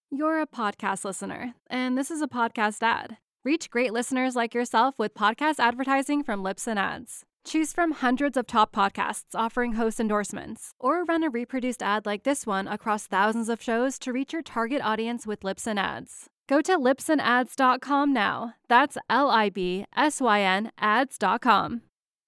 You're a podcast listener, and this is a podcast ad. Reach great listeners like yourself with podcast advertising from Libsyn Ads. Choose from hundreds of top podcasts offering host endorsements, or run a reproduced ad like this one across thousands of shows to reach your target audience with Libsyn Ads. Go to libsynads.com now. That's LIBSYN ads.com.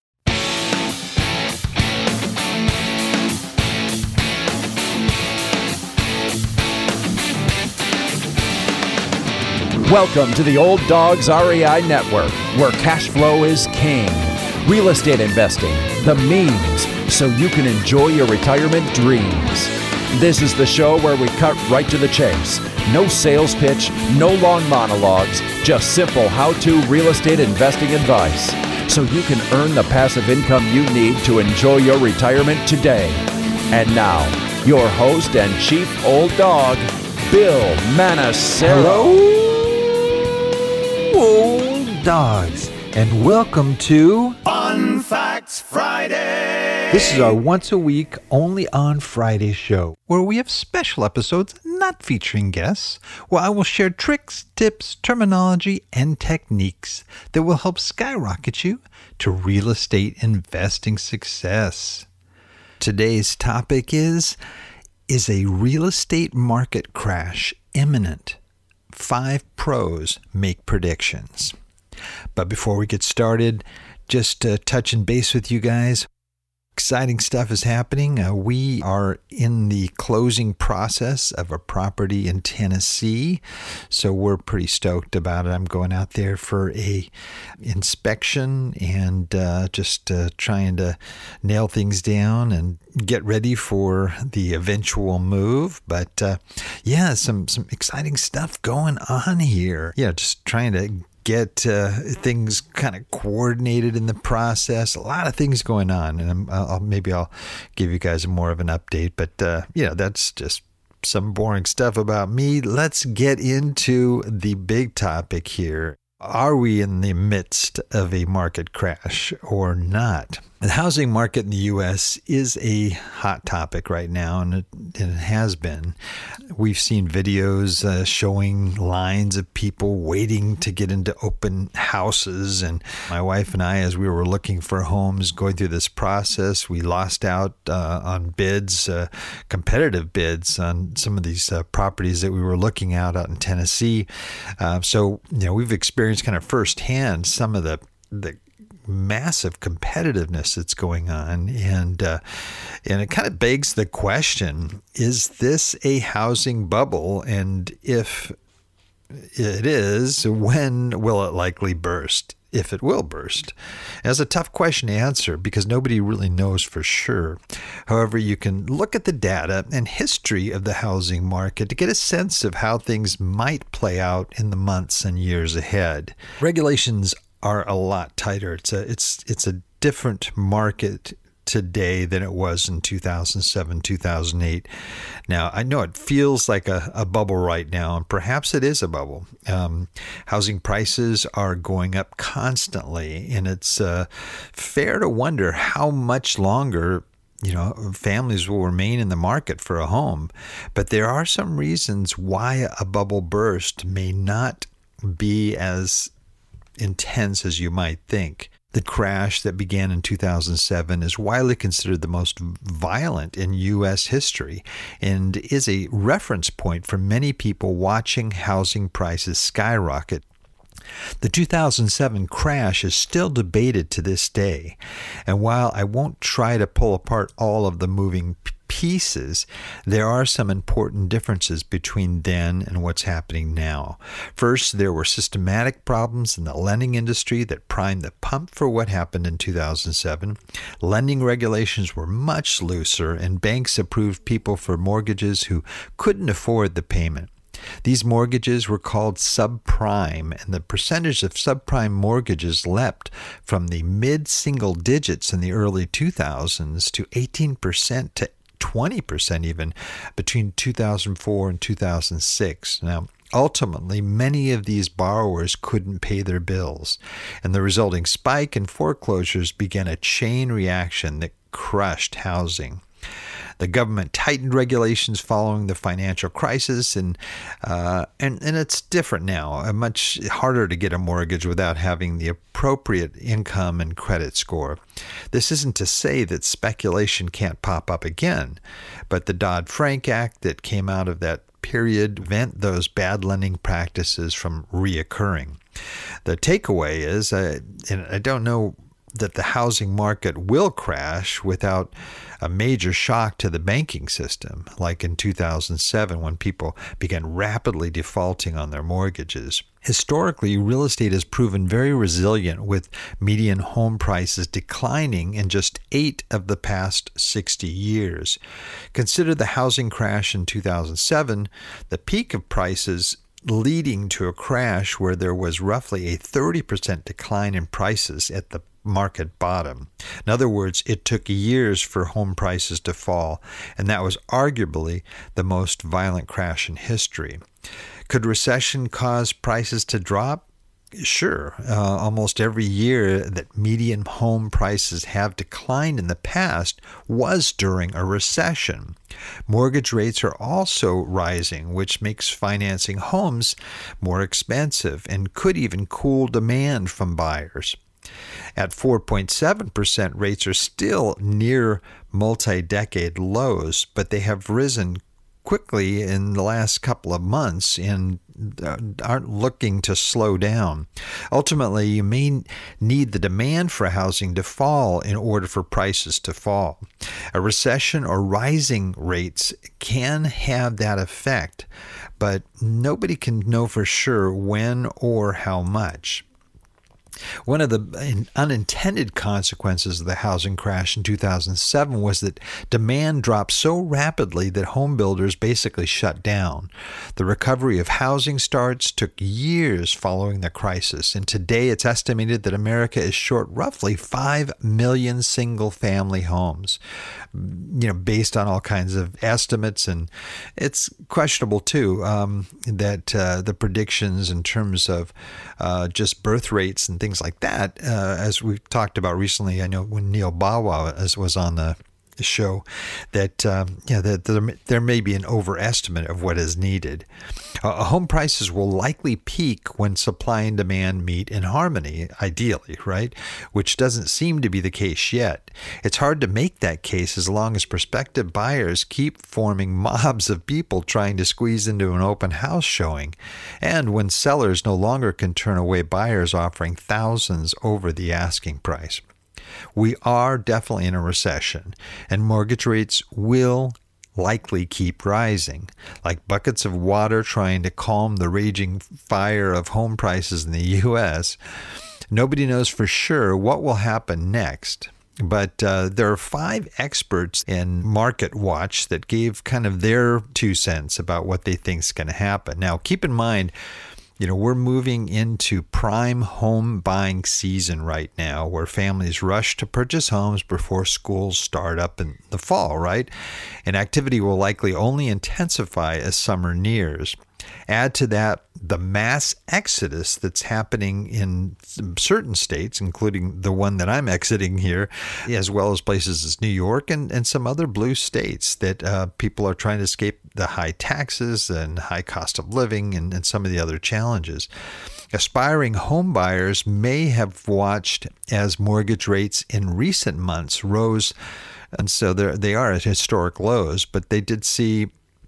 Welcome to the Old Dogs REI Network, where cash flow is king. Real estate investing, the means, so you can enjoy your retirement dreams. This is the show where we cut right to the chase. No sales pitch, no long monologues, just simple how-to real estate investing advice, so you can earn the passive income you need to enjoy your retirement today. And now, your host and chief old dog, Bill Manassero. Old dogs, and welcome to Fun Facts Friday. This is our once a week, only on Friday show, where we have special episodes not featuring guests, where I will share tricks, tips, terminology, and techniques that will help skyrocket you to real estate investing success. Today's topic is a real estate market crash imminent? 5 pros make predictions. But before we get started, just touching base with you guys. Exciting stuff is happening. We are in the closing process of a property in Tennessee, so we're pretty stoked about it. I'm going out there for a inspection and just trying to nail things down and get ready for the eventual move. But some exciting stuff going on here. Yeah, just trying to get things kind of coordinated in the process. A lot of things going on, and I'll give you guys more of an update. But that's just some boring stuff about me. Let's get into the big topic here. Are we in the midst of a market crash or not? The housing market in the U.S. is a hot topic right now, and it has been. We've seen videos showing lines of people waiting to get into open houses, and my wife and I, as we were looking for homes, going through this process, we lost out on bids, competitive bids on some of these properties that we were looking out in Tennessee. So we've experienced kind of firsthand some of the massive competitiveness that's going on, and it kind of begs the question: is this a housing bubble? And if it is, when will it likely burst? If it will burst. It's a tough question to answer because nobody really knows for sure. However, you can look at the data and history of the housing market to get a sense of how things might play out in the months and years ahead. Regulations are a lot tighter. It's a different market today than it was in 2007, 2008. Now, I know it feels like a bubble right now, and perhaps it is a bubble. Housing prices are going up constantly, and it's fair to wonder how much longer families will remain in the market for a home. But there are some reasons why a bubble burst may not be as intense as you might think. The crash that began in 2007 is widely considered the most violent in U.S. history and is a reference point for many people watching housing prices skyrocket. The 2007 crash is still debated to this day, and while I won't try to pull apart all of the moving pieces, there are some important differences between then and what's happening now. First, there were systematic problems in the lending industry that primed the pump for what happened in 2007. Lending regulations were much looser, and banks approved people for mortgages who couldn't afford the payment. These mortgages were called subprime, and the percentage of subprime mortgages leapt from the mid-single digits in the early 2000s to 18% to 20% even between 2004 and 2006. Now, ultimately, many of these borrowers couldn't pay their bills, and the resulting spike in foreclosures began a chain reaction that crushed housing. The government tightened regulations following the financial crisis, and it's different now. Much harder to get a mortgage without having the appropriate income and credit score. This isn't to say that speculation can't pop up again, but the Dodd-Frank Act that came out of that period prevent those bad lending practices from reoccurring. The takeaway is, and I don't know that the housing market will crash without a major shock to the banking system, like in 2007 when people began rapidly defaulting on their mortgages. Historically, real estate has proven very resilient, with median home prices declining in just 8 of the past 60 years. Consider the housing crash in 2007, the peak of prices leading to a crash where there was roughly a 30% decline in prices at the market bottom. In other words, it took years for home prices to fall, and that was arguably the most violent crash in history. Could recession cause prices to drop? Sure. Almost every year that median home prices have declined in the past was during a recession. Mortgage rates are also rising, which makes financing homes more expensive and could even cool demand from buyers. At 4.7%, rates are still near multi-decade lows, but they have risen quickly in the last couple of months and aren't looking to slow down. Ultimately, you may need the demand for housing to fall in order for prices to fall. A recession or rising rates can have that effect, but nobody can know for sure when or how much. One of the unintended consequences of the housing crash in 2007 was that demand dropped so rapidly that home builders basically shut down. The recovery of housing starts took years following the crisis, and today it's estimated that America is short roughly 5 million single-family homes, based on all kinds of estimates, and it's questionable too that the predictions in terms of just birth rates and things like that, as we've talked about recently. I know when Neil Bawa was on the show, that there may be an overestimate of what is needed. Home prices will likely peak when supply and demand meet in harmony, ideally, right? Which doesn't seem to be the case yet. It's hard to make that case as long as prospective buyers keep forming mobs of people trying to squeeze into an open house showing, and when sellers no longer can turn away buyers offering thousands over the asking price. We are definitely in a recession, and mortgage rates will likely keep rising, like buckets of water trying to calm the raging fire of home prices in the U.S. Nobody knows for sure what will happen next, but there are 5 experts in Market Watch that gave kind of their 2 cents about what they think is going to happen. Now, keep in mind, we're moving into prime home buying season right now, where families rush to purchase homes before schools start up in the fall, right? And activity will likely only intensify as summer nears. Add to that the mass exodus that's happening in certain states, including the one that I'm exiting here, as well as places as New York and some other blue states that people are trying to escape the high taxes and high cost of living and some of the other challenges. Aspiring home buyers may have watched as mortgage rates in recent months rose, and so they are at historic lows, but they did see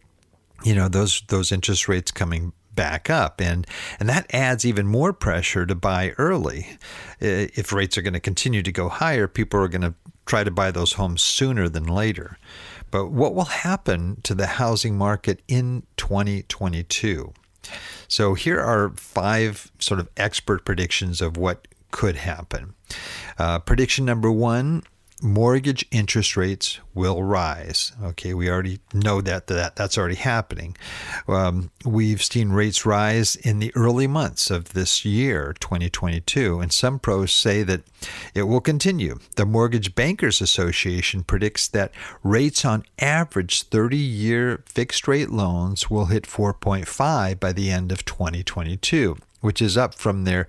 those interest rates coming back up, and that adds even more pressure to buy early. If rates are going to continue to go higher, people are going to try to buy those homes sooner than later. But what will happen to the housing market in 2022? So here are 5 sort of expert predictions of what could happen. Prediction number 1, mortgage interest rates will rise. Okay, we already know that's already happening. We've seen rates rise in the early months of this year, 2022, and some pros say that it will continue. The Mortgage Bankers Association predicts that rates on average 30-year fixed-rate loans will hit 4.5 by the end of 2022. Which is up from their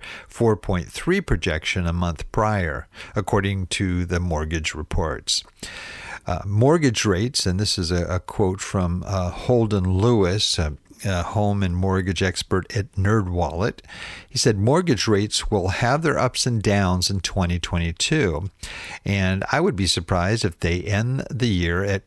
4.3 projection a month prior, according to the mortgage reports. Mortgage rates, and this is a quote from Holden Lewis, a home and mortgage expert at NerdWallet. He said mortgage rates will have their ups and downs in 2022, and I would be surprised if they end the year at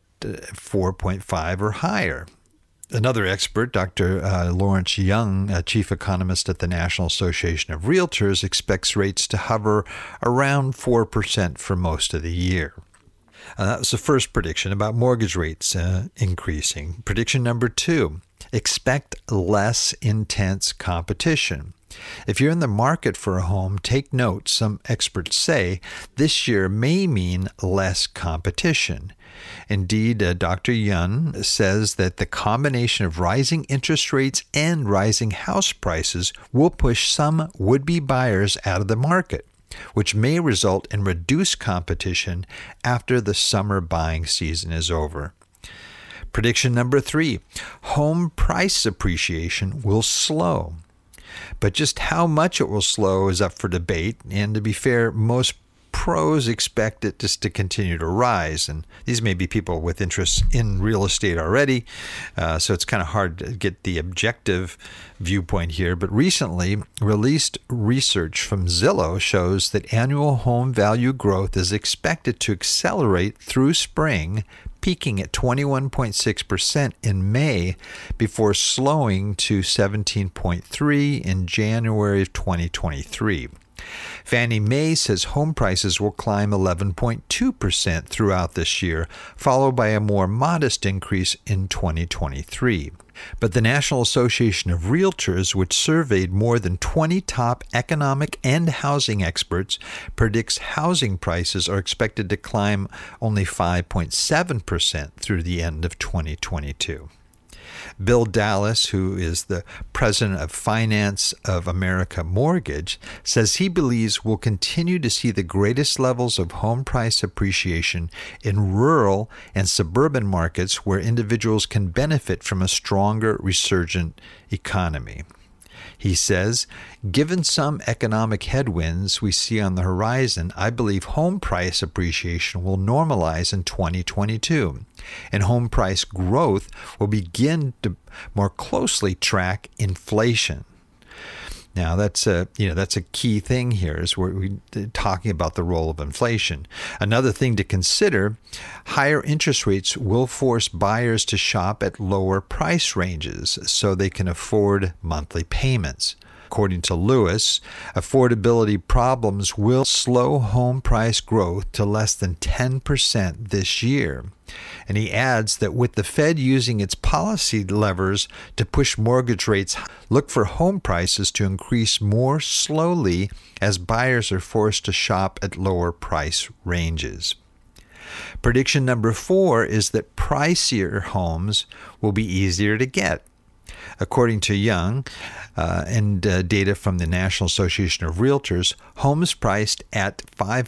4.5 or higher. Another expert, Dr. Lawrence Young, chief economist at the National Association of Realtors, expects rates to hover around 4% for most of the year. That was the first prediction about mortgage rates increasing. Prediction number 2, expect less intense competition. If you're in the market for a home, take note. Some experts say this year may mean less competition. Indeed, Dr. Yun says that the combination of rising interest rates and rising house prices will push some would-be buyers out of the market, which may result in reduced competition after the summer buying season is over. Prediction number 3, home price appreciation will slow. But just how much it will slow is up for debate, and to be fair, most pros expect it just to continue to rise. And these may be people with interests in real estate already, so it's kind of hard to get the objective viewpoint here. But recently released research from Zillow shows that annual home value growth is expected to accelerate through spring, peaking at 21.6% in May before slowing to 17.3% in January of 2023. Fannie Mae says home prices will climb 11.2% throughout this year, followed by a more modest increase in 2023. But the National Association of Realtors, which surveyed more than 20 top economic and housing experts, predicts housing prices are expected to climb only 5.7% through the end of 2022. Bill Dallas, who is the president of Finance of America Mortgage, says he believes we'll continue to see the greatest levels of home price appreciation in rural and suburban markets where individuals can benefit from a stronger, resurgent economy. He says, given some economic headwinds we see on the horizon, I believe home price appreciation will normalize in 2022, and home price growth will begin to more closely track inflation. Now, that's a key thing here is we're talking about the role of inflation. Another thing to consider, higher interest rates will force buyers to shop at lower price ranges so they can afford monthly payments. According to Lewis, affordability problems will slow home price growth to less than 10% this year. And he adds that with the Fed using its policy levers to push mortgage rates, look for home prices to increase more slowly as buyers are forced to shop at lower price ranges. Prediction number 4 is that pricier homes will be easier to get. According to Young and data from the National Association of Realtors, homes priced at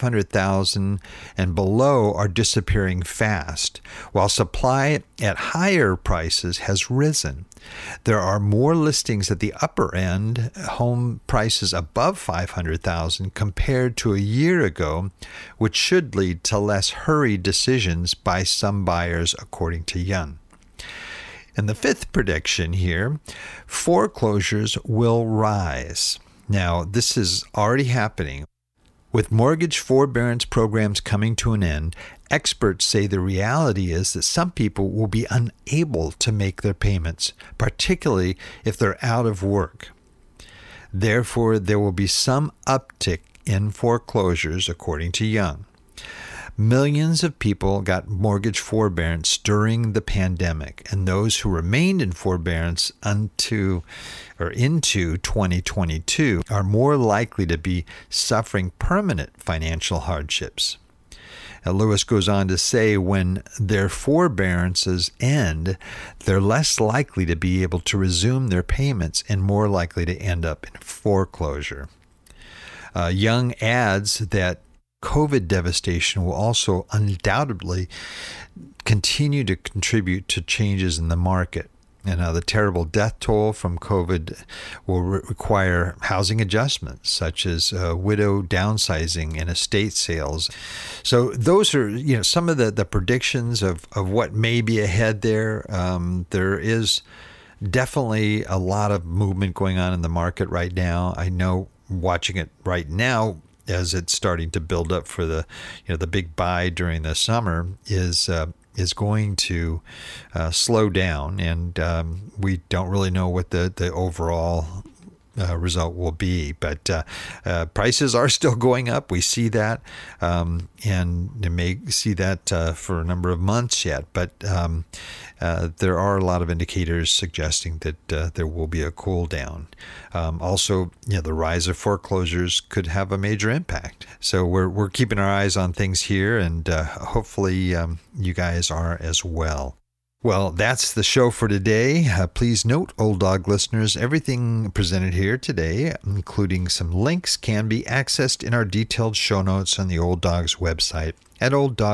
$500,000 and below are disappearing fast, while supply at higher prices has risen. There are more listings at the upper end, home prices above $500,000 compared to a year ago, which should lead to less hurried decisions by some buyers, according to Young. And the 5th prediction here, foreclosures will rise. Now, this is already happening. With mortgage forbearance programs coming to an end, experts say the reality is that some people will be unable to make their payments, particularly if they're out of work. Therefore, there will be some uptick in foreclosures, according to Young. Millions of people got mortgage forbearance during the pandemic, and those who remained in forbearance into 2022 are more likely to be suffering permanent financial hardships. Now, Lewis goes on to say when their forbearances end, they're less likely to be able to resume their payments and more likely to end up in foreclosure. Young adds that COVID devastation will also undoubtedly continue to contribute to changes in the market. And the terrible death toll from COVID will require housing adjustments, such as widow downsizing and estate sales. So those are, some of the predictions of what may be ahead there. There is definitely a lot of movement going on in the market right now. I know watching it right now as it's starting to build up for the big buy during the summer is going to slow down, and we don't really know what the overall result will be. But prices are still going up. We see that, and you may see that for a number of months yet. But there are a lot of indicators suggesting that there will be a cool down. Also, the rise of foreclosures could have a major impact. So we're keeping our eyes on things here, and hopefully you guys are as well. Well, that's the show for today. Please note, Old Dog listeners, everything presented here today, including some links, can be accessed in our detailed show notes on the Old Dogs website at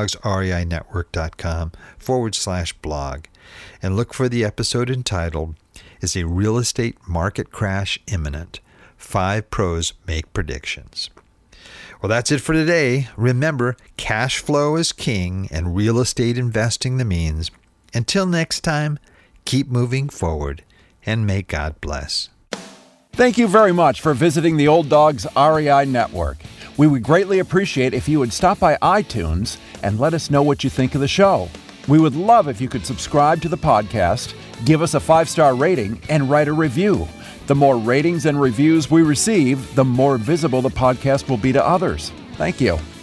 olddogsreinetwork.com/blog. And look for the episode entitled, "Is a Real Estate Market Crash Imminent? 5 Pros Make Predictions." Well, that's it for today. Remember, cash flow is king and real estate investing the means. Until next time, keep moving forward, and may God bless. Thank you very much for visiting the Old Dogs REI Network. We would greatly appreciate if you would stop by iTunes and let us know what you think of the show. We would love if you could subscribe to the podcast, give us a 5-star rating, and write a review. The more ratings and reviews we receive, the more visible the podcast will be to others. Thank you.